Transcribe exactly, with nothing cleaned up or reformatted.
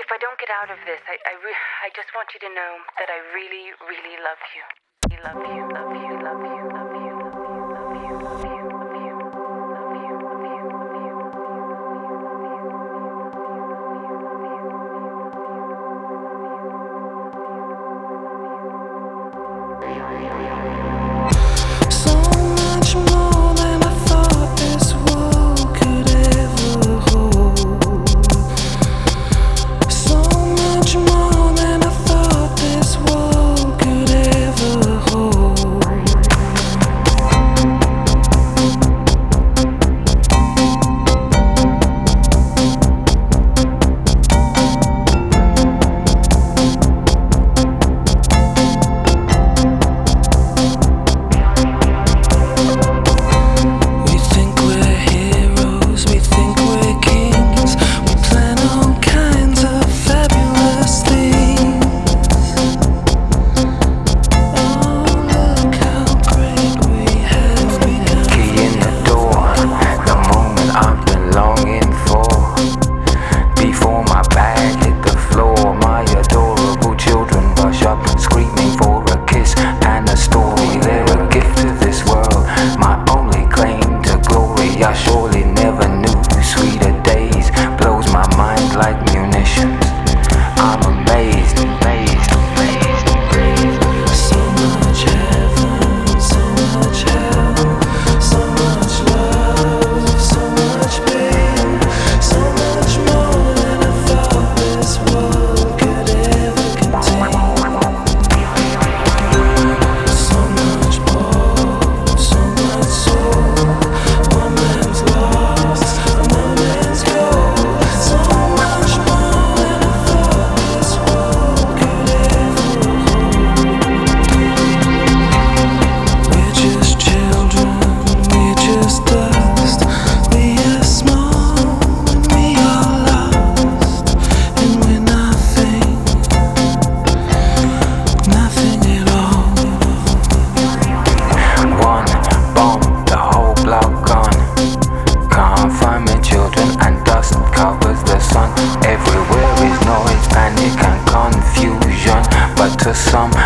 if I don't get out of this, I I, re- I just want you to know that I really, really love you. Love you, love you, love you, love you, love you, love you, love you, love you, love you, love you, So much more than I thought this world could ever hold. So much more than I thought this world could ever hold. We think we're heroes, we think we're kings, we plan all kinds of fabulous things. Oh, look how great we have become. Key in the door, the moment I've been longing for. Before my bag hit the floor, my adorable children rush up, screaming for a kiss and a story. They're a gift to this world, my only claim to glory. I surely never knew sweeter days, blows my mind like munitions. I'm amazed, amazed, amazed, amazed. So much heaven, so much hell, so much love, so much pain, so much more than I thought this world could ever contain. So much more, so much soul. One man's lost, another man's gold. So much more than I thought this world could ever hold. We're just children, we're just dust. We are small and we are lost, and we're nothing, nothing at all. One bomb, the whole block gone. Can't find my children and dust covers the sun. Everywhere is noise, panic and confusion. But to some,